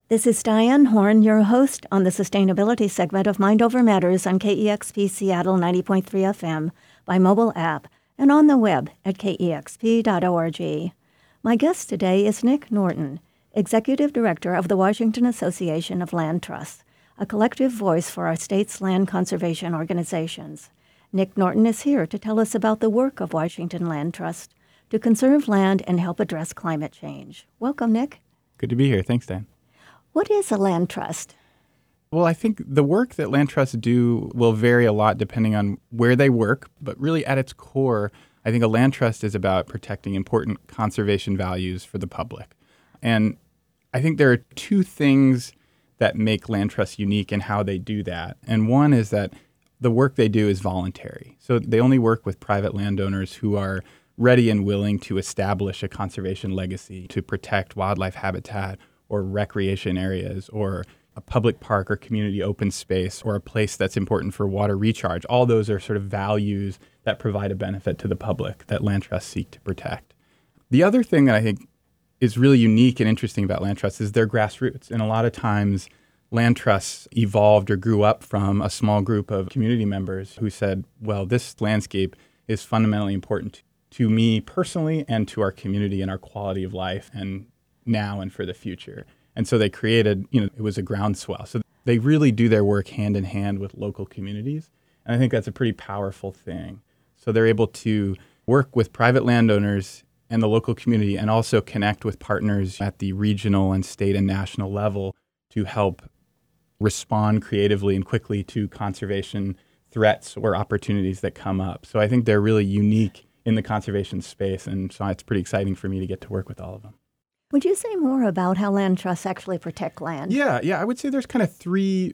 This is Diane Horn, your host on the sustainability segment of Mind Over Matters on KEXP Seattle 90.3 FM by mobile app and on the web at kexp.org. My guest today is Nick Norton, Executive Director of the Washington Association of Land Trusts, a collective voice for our state's land conservation organizations. Nick Norton is here to tell us about the work of Washington Land Trust to conserve land and help address climate change. Welcome, Nick. Good to be here. Thanks, Dan. What is a land trust? Well, I think the work that land trusts do will vary a lot depending on where they work, but really at its core, I think a land trust is about protecting important conservation values for the public. And I think there are two things that make land trusts unique in how they do that. And one is that the work they do is voluntary. So they only work with private landowners who are ready and willing to establish a conservation legacy to protect wildlife habitat or recreation areas or a public park or community open space or a place that's important for water recharge. All those are sort of values that provide a benefit to the public that land trusts seek to protect. The other thing that I think is really unique and interesting about land trusts is their grassroots. And a lot of times land trusts evolved or grew up from a small group of community members who said, well, this landscape is fundamentally important to me personally and to our community and our quality of life and now and for the future. And so they created, it was a groundswell. So they really do their work hand in hand with local communities. And I think that's a pretty powerful thing. So they're able to work with private landowners and the local community and also connect with partners at the regional and state and national level to help respond creatively and quickly to conservation threats or opportunities that come up. So I think they're really unique in the conservation space. And so it's pretty exciting for me to get to work with all of them. Would you say more about how land trusts actually protect land? Yeah. I would say there's kind of three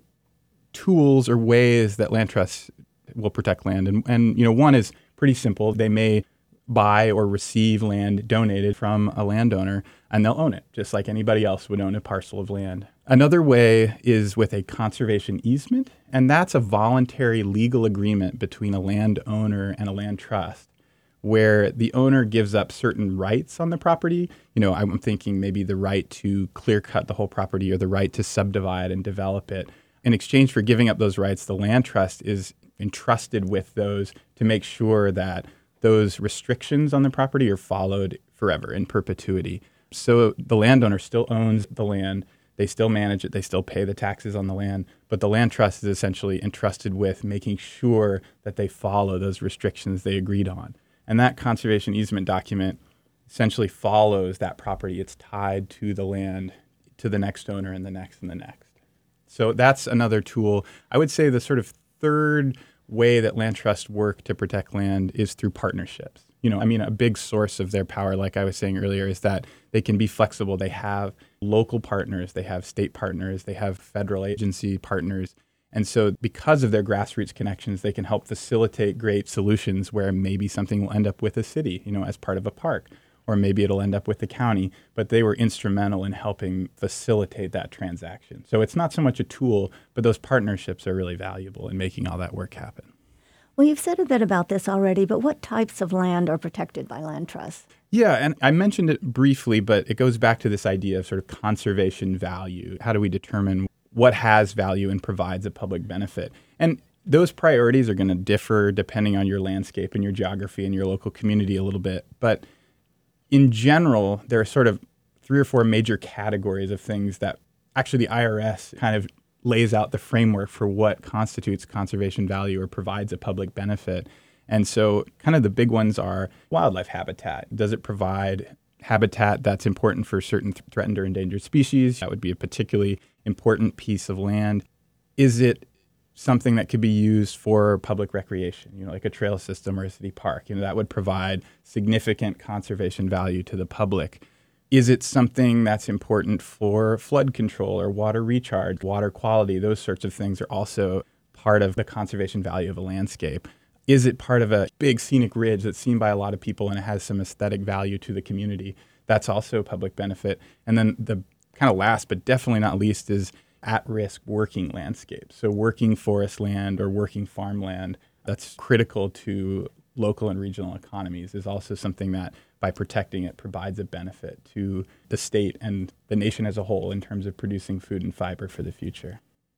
tools or ways that land trusts will protect land. And one is pretty simple. They may buy or receive land donated from a landowner, and they'll own it, just like anybody else would own a parcel of land. Another way is with a conservation easement, and that's a voluntary legal agreement between a landowner and a land trust, where the owner gives up certain rights on the property. I'm thinking maybe the right to clear cut the whole property or the right to subdivide and develop it. In exchange for giving up those rights, the land trust is entrusted with those to make sure that those restrictions on the property are followed forever in perpetuity. So the landowner still owns the land, they still manage it, they still pay the taxes on the land, but the land trust is essentially entrusted with making sure that they follow those restrictions they agreed on. And that conservation easement document essentially follows that property. It's tied to the land, to the next owner and the next and the next. So that's another tool. I would say the sort of third way that land trusts work to protect land is through partnerships. A big source of their power, like I was saying earlier, is that they can be flexible. They have local partners, they have state partners, they have federal agency partners. And so because of their grassroots connections, they can help facilitate great solutions where maybe something will end up with a city, as part of a park, or maybe it'll end up with the county. But they were instrumental in helping facilitate that transaction. So it's not so much a tool, but those partnerships are really valuable in making all that work happen. Well, you've said a bit about this already, but what types of land are protected by land trusts? Yeah, and I mentioned it briefly, but it goes back to this idea of sort of conservation value. How do we determine what has value and provides a public benefit? And those priorities are going to differ depending on your landscape and your geography and your local community a little bit. But in general, there are sort of 3 or 4 major categories of things that actually the IRS kind of lays out the framework for what constitutes conservation value or provides a public benefit. And so kind of the big ones are wildlife habitat. Does it provide habitat that's important for certain threatened or endangered species? That would be a particularly important piece of land. Is it something that could be used for public recreation, like a trail system or a city park? That would provide significant conservation value to the public. Is it something that's important for flood control or water recharge, water quality? Those sorts of things are also part of the conservation value of a landscape. Is it part of a big scenic ridge that's seen by a lot of people and it has some aesthetic value to the community? That's also a public benefit. And then the kind of last, but definitely not least, is at-risk working landscapes. So working forest land or working farmland that's critical to local and regional economies is also something that by protecting it, provides a benefit to the state and the nation as a whole in terms of producing food and fiber for the future.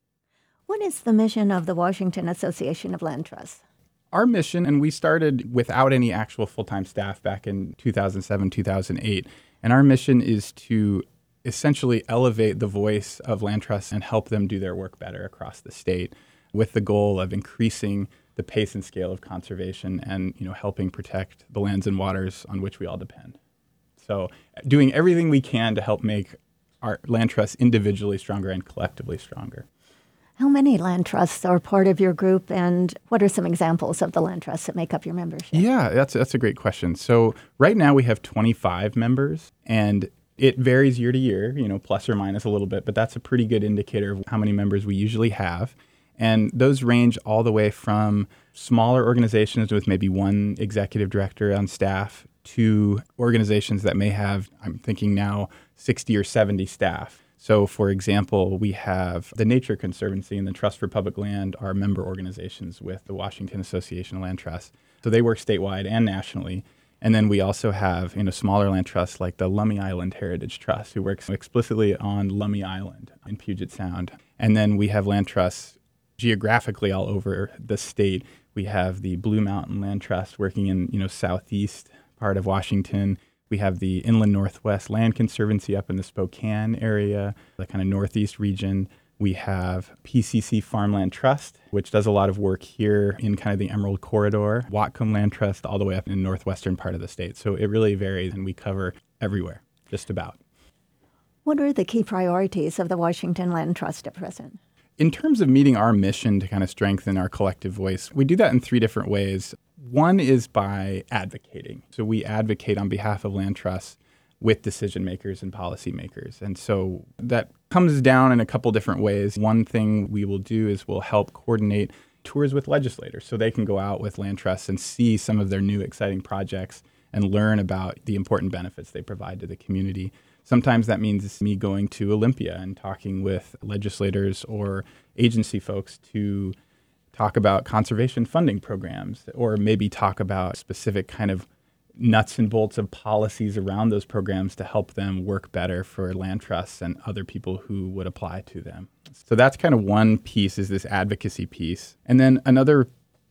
What is the mission of the Washington Association of Land Trusts? Our mission, and we started without any actual full-time staff back in 2007, 2008, and our mission is to essentially elevate the voice of land trusts and help them do their work better across the state with the goal of increasing the pace and scale of conservation and helping protect the lands and waters on which we all depend. So doing everything we can to help make our land trusts individually stronger and collectively stronger. How many land trusts are part of your group, and what are some examples of the land trusts that make up your membership? Yeah, that's a great question. So right now we have 25 members, and it varies year to year, plus or minus a little bit, but that's a pretty good indicator of how many members we usually have. And those range all the way from smaller organizations with maybe one executive director on staff to organizations that may have, I'm thinking now, 60 or 70 staff. So, for example, we have the Nature Conservancy and the Trust for Public Land are member organizations with the Washington Association of Land Trusts. So they work statewide and nationally. And then we also have smaller land trusts like the Lummi Island Heritage Trust, who works explicitly on Lummi Island in Puget Sound. And then we have land trusts geographically all over the state. We have the Blue Mountain Land Trust working in southeast part of Washington. We have the Inland Northwest Land Conservancy up in the Spokane area, the kind of northeast region. We have PCC Farmland Trust, which does a lot of work here in kind of the Emerald Corridor, Whatcom Land Trust, all the way up in the northwestern part of the state. So it really varies, and we cover everywhere, just about. What are the key priorities of the Washington Land Trust at present? In terms of meeting our mission to kind of strengthen our collective voice, we do that in three different ways. One is by advocating. So we advocate on behalf of land trusts with decision makers and policymakers. And so that comes down in a couple different ways. One thing we will do is we'll help coordinate tours with legislators so they can go out with land trusts and see some of their new exciting projects and learn about the important benefits they provide to the community. Sometimes that means me going to Olympia and talking with legislators or agency folks to talk about conservation funding programs, or maybe talk about specific kind of nuts and bolts of policies around those programs to help them work better for land trusts and other people who would apply to them. So that's kind of one piece, is this advocacy piece. And then another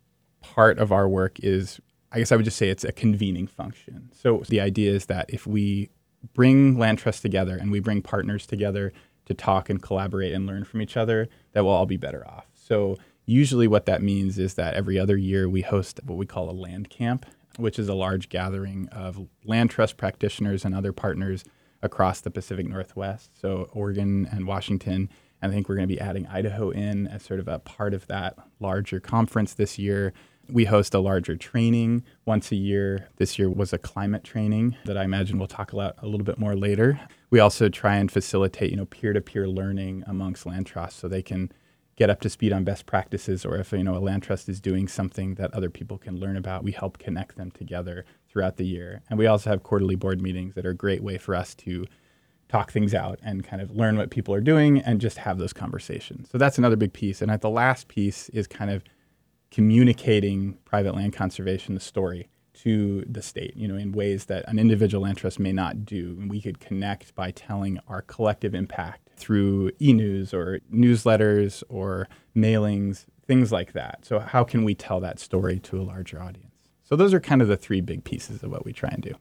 part of our work is, I guess I would just say it's a convening function. So the idea is that if we bring land trusts together and we bring partners together to talk and collaborate and learn from each other, that we'll all be better off. So usually what that means is that every other year we host what we call a land camp, which is a large gathering of land trust practitioners and other partners across the Pacific Northwest, so Oregon and Washington. And I think we're going to be adding Idaho in as sort of a part of that larger conference this year. We host a larger training once a year. This year was a climate training that I imagine we'll talk about a little bit more later. We also try and facilitate, peer-to-peer learning amongst land trusts so they can get up to speed on best practices, or if a land trust is doing something that other people can learn about, we help connect them together throughout the year. And we also have quarterly board meetings that are a great way for us to talk things out and kind of learn what people are doing and just have those conversations. So that's another big piece. And the last piece is kind of communicating private land conservation, the story, to the state, in ways that an individual land trust may not do. And we could connect by telling our collective impact through e-news or newsletters or mailings, things like that. So how can we tell that story to a larger audience? So those are kind of the three big pieces of what we try and do.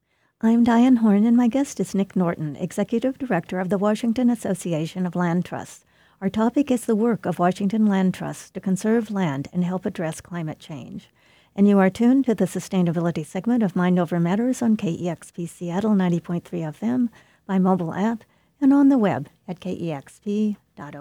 I'm Diane Horn, and my guest is Nick Norton, Executive Director of the Washington Association of Land Trusts. Our topic is the work of Washington Land Trusts to conserve land and help address climate change. And you are tuned to the sustainability segment of Mind Over Matters on KEXP Seattle 90.3 FM, by mobile app, and on the web at kexp.org.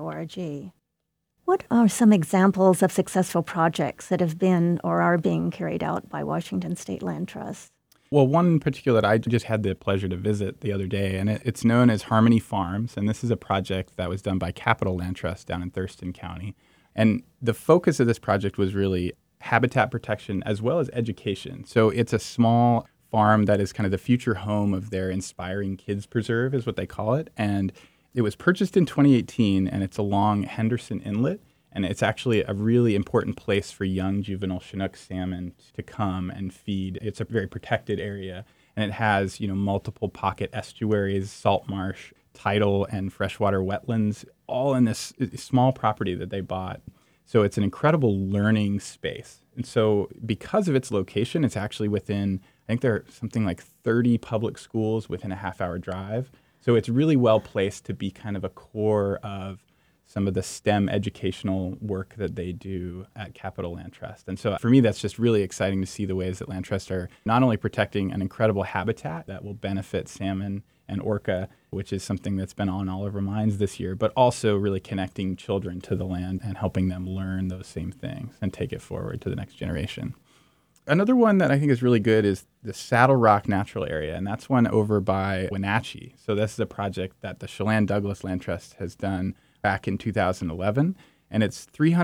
What are some examples of successful projects that have been or are being carried out by Washington State Land Trusts? Well, one in particular that I just had the pleasure to visit the other day, and it's known as Harmony Farms, and this is a project that was done by Capital Land Trust down in Thurston County. And the focus of this project was really habitat protection as well as education. So it's a small farm that is kind of the future home of their Inspiring Kids Preserve, is what they call it. And it was purchased in 2018, and it's along Henderson Inlet. And it's actually a really important place for young juvenile Chinook salmon to come and feed. It's a very protected area. and it has, multiple pocket estuaries, salt marsh, tidal and freshwater wetlands, all in this small property that they bought. So it's an incredible learning space. And so because of its location, it's actually within, I think there are something like 30 public schools within a half-hour drive. So it's really well placed to be kind of a core of some of the STEM educational work that they do at Capital Land Trust. And so for me, that's just really exciting to see the ways that Land Trust are not only protecting an incredible habitat that will benefit salmon and orca, which is something that's been on all of our minds this year, but also really connecting children to the land and helping them learn those same things and take it forward to the next generation. Another one that I think is really good is the Saddle Rock Natural Area, and that's one over by Wenatchee. So this is a project that the Chelan Douglas Land Trust has done back in 2011, and it's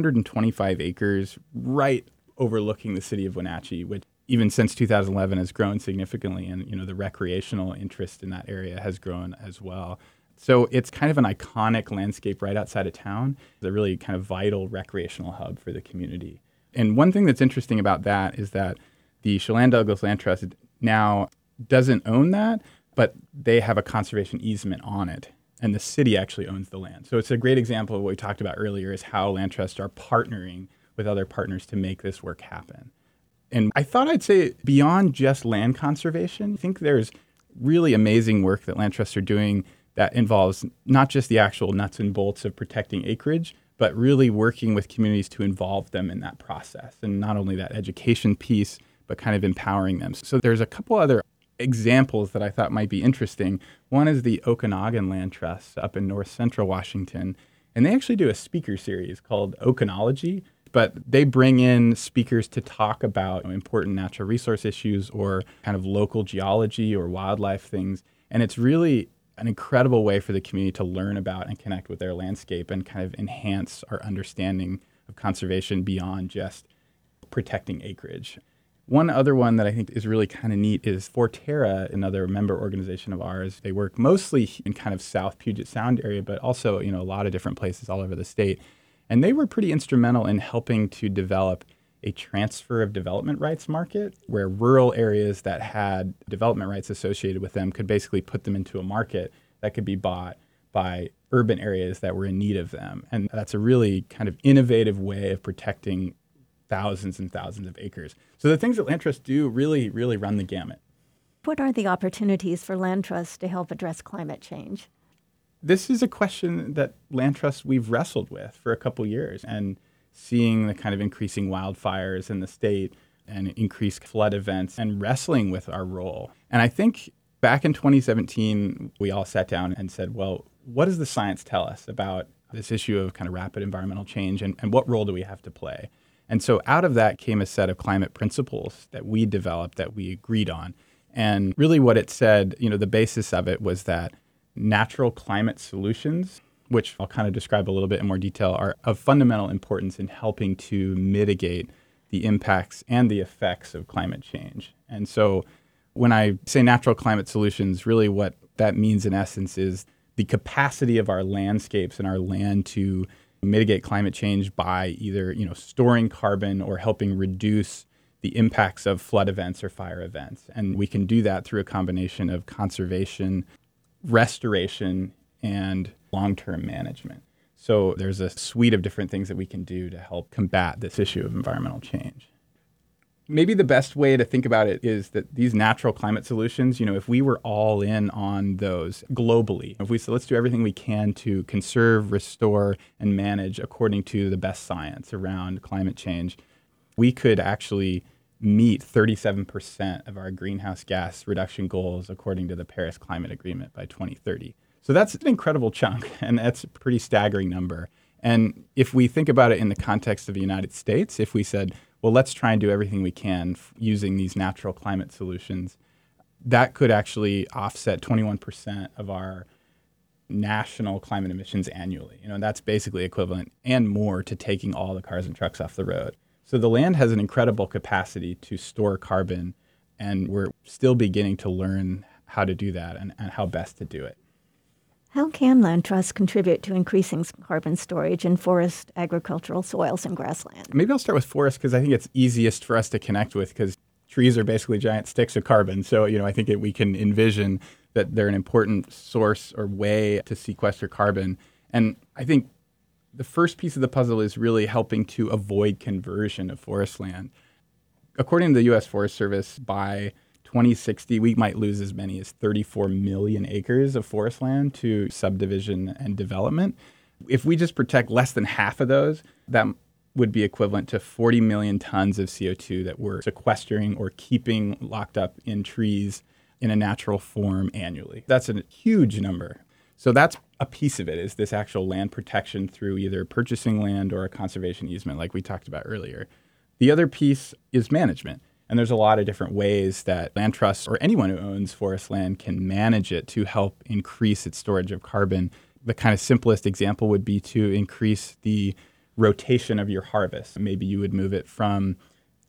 325 acres right overlooking the city of Wenatchee, which even since 2011 has grown significantly, and the recreational interest in that area has grown as well. So it's kind of an iconic landscape right outside of town. It's a really kind of vital recreational hub for the community. And one thing that's interesting about that is that the Chelan Douglas Land Trust now doesn't own that, but they have a conservation easement on it. And the city actually owns the land. So it's a great example of what we talked about earlier, is how land trusts are partnering with other partners to make this work happen. And I thought I'd say beyond just land conservation, I think there's really amazing work that land trusts are doing that involves not just the actual nuts and bolts of protecting acreage, but really working with communities to involve them in that process. And not only that education piece, but kind of empowering them. So there's a couple other examples that I thought might be interesting. One is the Okanagan Land Trust up in north central Washington. And they actually do a speaker series called Okanology, but they bring in speakers to talk about important natural resource issues or kind of local geology or wildlife things. And it's really an incredible way for the community to learn about and connect with their landscape and kind of enhance our understanding of conservation beyond just protecting acreage. One other one that I think is really kind of neat is Forterra, another member organization of ours. They work mostly in kind of South Puget Sound area, but also, a lot of different places all over the state. And they were pretty instrumental in helping to develop a transfer of development rights market where rural areas that had development rights associated with them could basically put them into a market that could be bought by urban areas that were in need of them. And that's a really kind of innovative way of protecting thousands and thousands of acres. So the things that land trusts do really, really run the gamut. What are the opportunities for land trusts to help address climate change? This is a question that land trusts we've wrestled with for a couple years, and seeing the kind of increasing wildfires in the state and increased flood events and wrestling with our role. And I think back in 2017, we all sat down and said, well, what does the science tell us about this issue of kind of rapid environmental change, and what role do we have to play? And so out of that came a set of climate principles that we developed that we agreed on. And really what it said, the basis of it was that natural climate solutions, which I'll kind of describe a little bit in more detail, are of fundamental importance in helping to mitigate the impacts and the effects of climate change. And so when I say natural climate solutions, really what that means in essence is the capacity of our landscapes and our land to mitigate climate change by either, storing carbon or helping reduce the impacts of flood events or fire events. And we can do that through a combination of conservation, restoration, and long-term management. So there's a suite of different things that we can do to help combat this issue of environmental change. Maybe the best way to think about it is that these natural climate solutions, if we were all in on those globally, if we said, let's do everything we can to conserve, restore, and manage according to the best science around climate change, we could actually meet 37% of our greenhouse gas reduction goals according to the Paris Climate Agreement by 2030. So that's an incredible chunk, and that's a pretty staggering number. And if we think about it in the context of the United States, if we said, well, let's try and do everything we can using these natural climate solutions, that could actually offset 21% of our national climate emissions annually. That's basically equivalent and more to taking all the cars and trucks off the road. So the land has an incredible capacity to store carbon, and we're still beginning to learn how to do that and how best to do it. How can land trusts contribute to increasing carbon storage in forest, agricultural soils, and grassland? Maybe I'll start with forest because I think it's easiest for us to connect with, because trees are basically giant sticks of carbon. So, I think we can envision that they're an important source or way to sequester carbon. And I think the first piece of the puzzle is really helping to avoid conversion of forest land. According to the U.S. Forest Service, by 2060, we might lose as many as 34 million acres of forest land to subdivision and development. If we just protect less than half of those, that would be equivalent to 40 million tons of CO2 that we're sequestering or keeping locked up in trees in a natural form annually. That's a huge number. So that's a piece of it, is this actual land protection through either purchasing land or a conservation easement like we talked about earlier. The other piece is management. And there's a lot of different ways that land trusts or anyone who owns forest land can manage it to help increase its storage of carbon. The kind of simplest example would be to increase the rotation of your harvest. Maybe you would move it from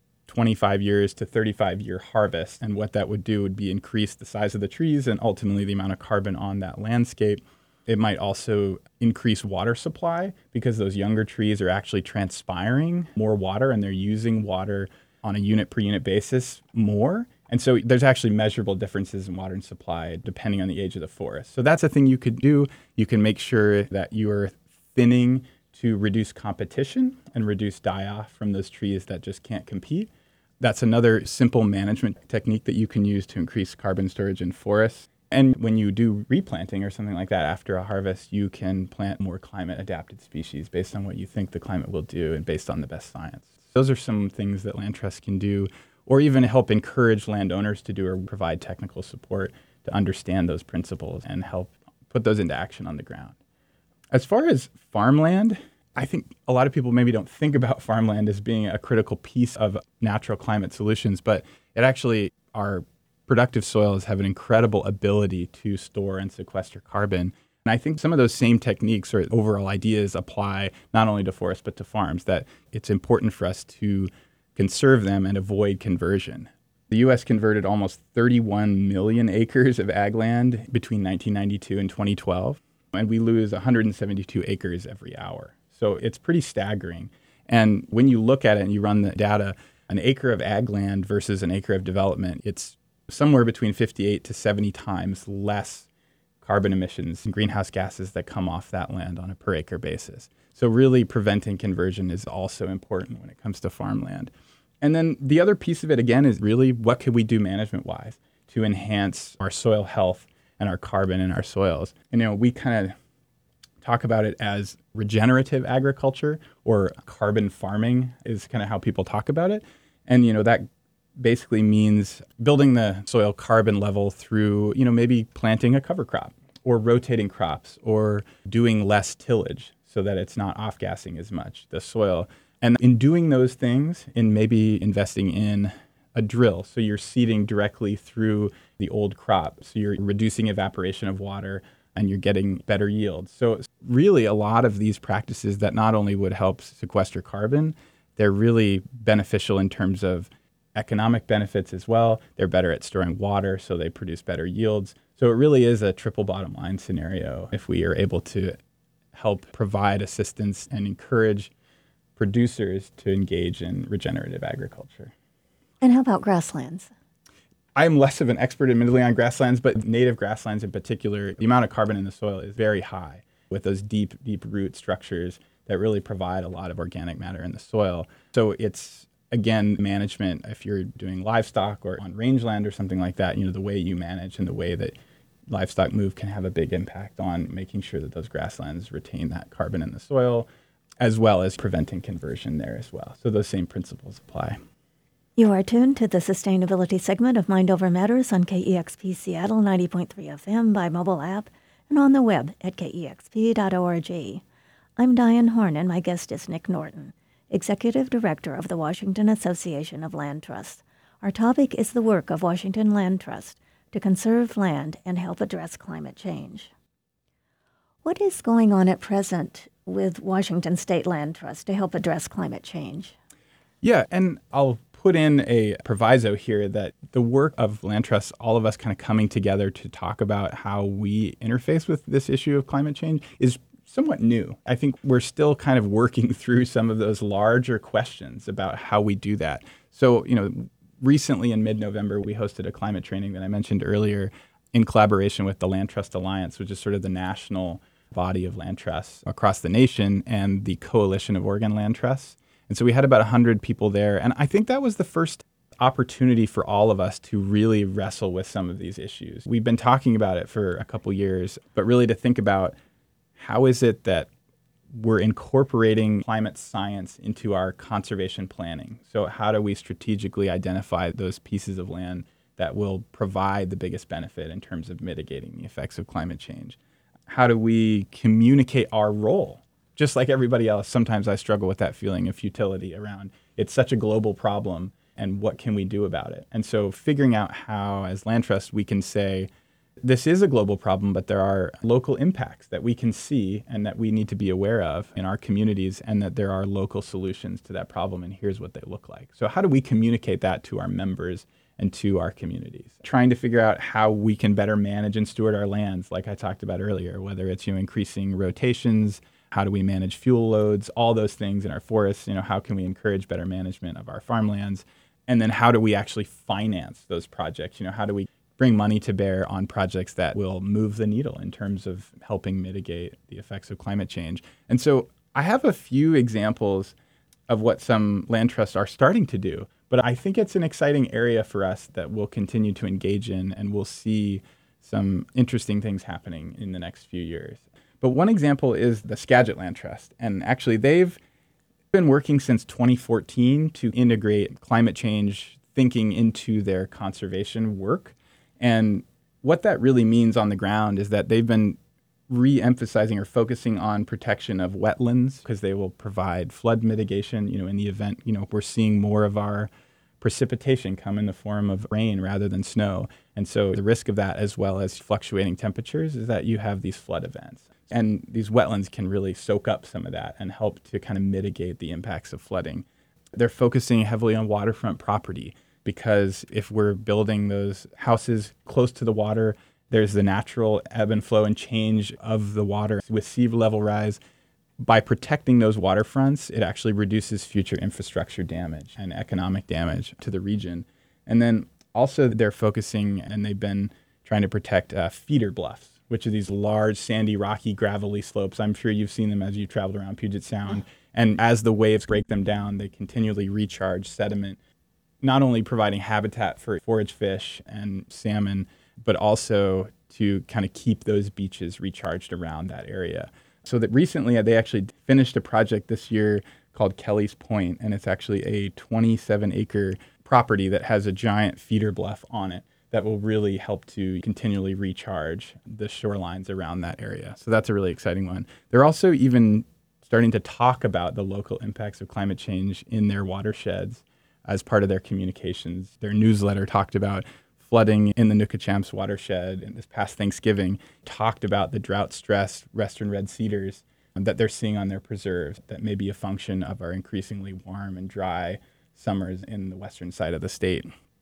25 years to 35-year harvest. And what that would do would be increase the size of the trees and ultimately the amount of carbon on that landscape. It might also increase water supply because those younger trees are actually transpiring more water and they're using water on a unit per unit basis more. And so there's actually measurable differences in water and supply depending on the age of the forest. So that's a thing you could do. You can make sure that you are thinning to reduce competition and reduce die-off from those trees that just can't compete. That's another simple management technique that you can use to increase carbon storage in forests. And when you do replanting or something like that after a harvest, you can plant more climate-adapted species based on what you think the climate will do and based on the best science. Those are some things that land trusts can do, or even help encourage landowners to do or provide technical support to understand those principles and help put those into action on the ground. As far as farmland, I think a lot of people maybe don't think about farmland as being a critical piece of natural climate solutions, but it actually, our productive soils have an incredible ability to store and sequester carbon. And I think some of those same techniques or overall ideas apply not only to forests, but to farms, that it's important for us to conserve them and avoid conversion. The U.S. converted almost 31 million acres of ag land between 1992 and 2012, and we lose 172 acres every hour. So it's pretty staggering. And when you look at it and you run the data, an acre of ag land versus an acre of development, it's somewhere between 58 to 70 times less carbon emissions and greenhouse gases that come off that land on a per acre basis. So really preventing conversion is also important when it comes to farmland. And then the other piece of it, again, is really what could we do management-wise to enhance our soil health and our carbon in our soils. And, we kind of talk about it as regenerative agriculture, or carbon farming is kind of how people talk about it. And, that basically means building the soil carbon level through, maybe planting a cover crop or rotating crops or doing less tillage so that it's not off-gassing as much, the soil. And in doing those things, in maybe investing in a drill, so you're seeding directly through the old crop, so you're reducing evaporation of water and you're getting better yields. So really a lot of these practices that not only would help sequester carbon, they're really beneficial in terms of economic benefits as well. They're better at storing water, so they produce better yields. So it really is a triple bottom line scenario if we are able to help provide assistance and encourage producers to engage in regenerative agriculture. And how about grasslands? I'm less of an expert, admittedly, on grasslands, but native grasslands in particular, the amount of carbon in the soil is very high with those deep root structures that really provide a lot of organic matter in the soil. So it's, again, management. If you're doing livestock or on rangeland or something like that, the way you manage and the way that livestock move can have a big impact on making sure that those grasslands retain that carbon in the soil, as well as preventing conversion there as well. So those same principles apply. You are tuned to the sustainability segment of Mind Over Matters on KEXP Seattle 90.3 FM by mobile app and on the web at kexp.org. I'm Diane Horn, and my guest is Nick Norton, Executive Director of the Washington Association of Land Trusts. Our topic is the work of Washington Land Trust to conserve land and help address climate change. What is going on at present with Washington State Land Trust to help address climate change? Yeah, and I'll put in a proviso here that the work of land trusts, all of us kind of coming together to talk about how we interface with this issue of climate change, is somewhat new. I think we're still kind of working through some of those larger questions about how we do that. So, recently in mid-November, we hosted a climate training that I mentioned earlier in collaboration with the Land Trust Alliance, which is sort of the national body of land trusts across the nation, and the Coalition of Oregon Land Trusts. And so we had about 100 people there. And I think that was the first opportunity for all of us to really wrestle with some of these issues. We've been talking about it for a couple years, but really to think about how is it that we're incorporating climate science into our conservation planning. So how do we strategically identify those pieces of land that will provide the biggest benefit in terms of mitigating the effects of climate change? How do we communicate our role? Just like everybody else, sometimes I struggle with that feeling of futility around it's such a global problem and what can we do about it? And so figuring out how, as Land Trust, we can say, this is a global problem, but there are local impacts that we can see and that we need to be aware of in our communities, and that there are local solutions to that problem, and here's what they look like. So how do we communicate that to our members and to our communities? Trying to figure out how we can better manage and steward our lands, like I talked about earlier, whether it's increasing rotations, how do we manage fuel loads, all those things in our forests, how can we encourage better management of our farmlands? And then how do we actually finance those projects? How do we bring money to bear on projects that will move the needle in terms of helping mitigate the effects of climate change? And so I have a few examples of what some land trusts are starting to do, but I think it's an exciting area for us that we'll continue to engage in, and we'll see some interesting things happening in the next few years. But one example is the Skagit Land Trust. And actually, they've been working since 2014 to integrate climate change thinking into their conservation work. And what that really means on the ground is that they've been re-emphasizing or focusing on protection of wetlands, because they will provide flood mitigation, in the event, we're seeing more of our precipitation come in the form of rain rather than snow. And so the risk of that, as well as fluctuating temperatures, is that you have these flood events. And these wetlands can really soak up some of that and help to kind of mitigate the impacts of flooding. They're focusing heavily on waterfront property, because if we're building those houses close to the water, there's the natural ebb and flow and change of the water with sea level rise. By protecting those waterfronts, it actually reduces future infrastructure damage and economic damage to the region. And then also they're focusing, and they've been trying to protect feeder bluffs, which are these large, sandy, rocky, gravelly slopes. I'm sure you've seen them as you've traveled around Puget Sound. And as the waves break them down, they continually recharge sediment, not only providing habitat for forage fish and salmon, but also to kind of keep those beaches recharged around that area. So that recently they actually finished a project this year called Kelly's Point, and it's actually a 27-acre property that has a giant feeder bluff on it that will really help to continually recharge the shorelines around that area. So that's a really exciting one. They're also even starting to talk about the local impacts of climate change in their watersheds as part of their communications. Their newsletter talked about flooding in the Nuka-Champs watershed, and this past Thanksgiving talked about the drought-stressed western red cedars that they're seeing on their preserves that may be a function of our increasingly warm and dry summers in the western side of the state.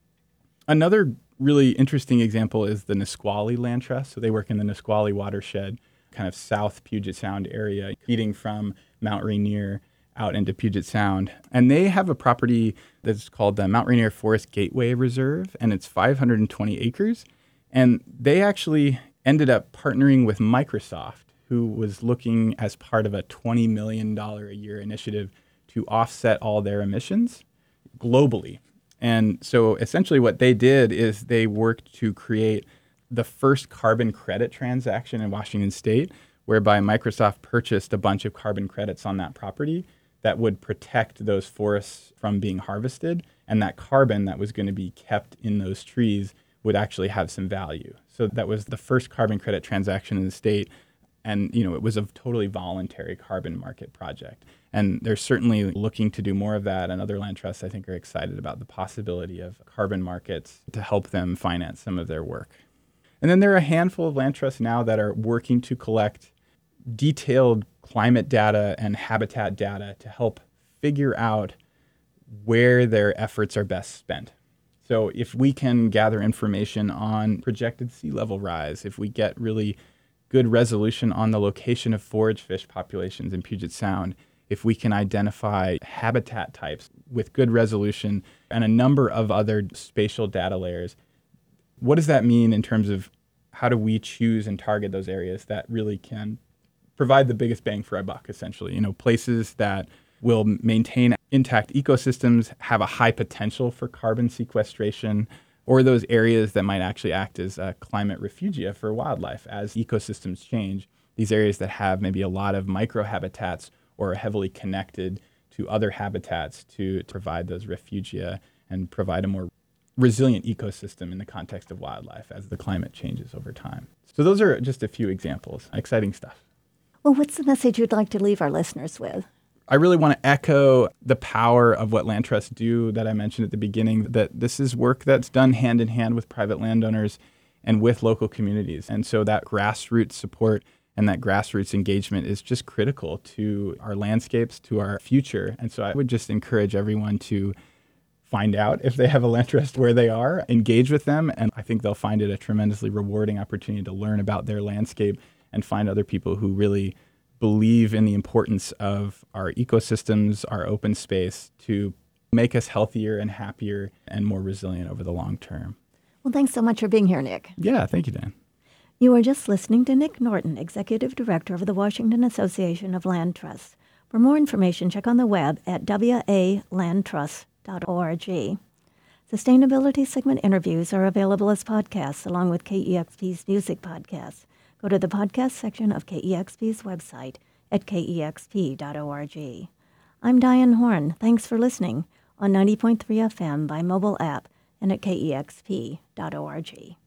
Another really interesting example is the Nisqually Land Trust. So they work in the Nisqually watershed, kind of south Puget Sound area, feeding from Mount Rainier out into Puget Sound. And they have a property that's called the Mount Rainier Forest Gateway Reserve, and it's 520 acres. And they actually ended up partnering with Microsoft, who was looking as part of a $20 million a year initiative to offset all their emissions globally. And so essentially what they did is they worked to create the first carbon credit transaction in Washington State, whereby Microsoft purchased a bunch of carbon credits on that property that would protect those forests from being harvested, and that carbon that was going to be kept in those trees would actually have some value. So that was the first carbon credit transaction in the state, and it was a totally voluntary carbon market project. And they're certainly looking to do more of that, and other land trusts, I think, are excited about the possibility of carbon markets to help them finance some of their work. And then there are a handful of land trusts now that are working to collect detailed climate data and habitat data to help figure out where their efforts are best spent. So if we can gather information on projected sea level rise, if we get really good resolution on the location of forage fish populations in Puget Sound, if we can identify habitat types with good resolution and a number of other spatial data layers, what does that mean in terms of how do we choose and target those areas that really can provide the biggest bang for our buck, essentially? Places that will maintain intact ecosystems, have a high potential for carbon sequestration, or those areas that might actually act as a climate refugia for wildlife as ecosystems change. These areas that have maybe a lot of microhabitats or are heavily connected to other habitats to provide those refugia and provide a more resilient ecosystem in the context of wildlife as the climate changes over time. So those are just a few examples. Exciting stuff. Well, what's the message you'd like to leave our listeners with? I really want to echo the power of what land trusts do that I mentioned at the beginning, that this is work that's done hand in hand with private landowners and with local communities. And so that grassroots support and that grassroots engagement is just critical to our landscapes, to our future. And so I would just encourage everyone to find out if they have a land trust where they are, engage with them, and I think they'll find it a tremendously rewarding opportunity to learn about their landscape and find other people who really believe in the importance of our ecosystems, our open space, to make us healthier and happier and more resilient over the long term. Well, thanks so much for being here, Nick. Yeah, thank you, Dan. You were just listening to Nick Norton, Executive Director of the Washington Association of Land Trusts. For more information, check on the web at walandtrust.org. Sustainability segment interviews are available as podcasts along with KEXP's music podcasts. Go to the podcast section of KEXP's website at kexp.org. I'm Diane Horn. Thanks for listening on 90.3 FM by mobile app and at kexp.org.